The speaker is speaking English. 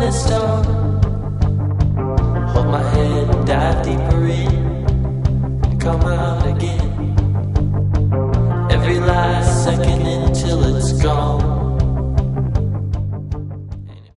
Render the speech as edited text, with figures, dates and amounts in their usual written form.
this door. Hold my hand and dive deeper in and come out again. Every last second until it's gone.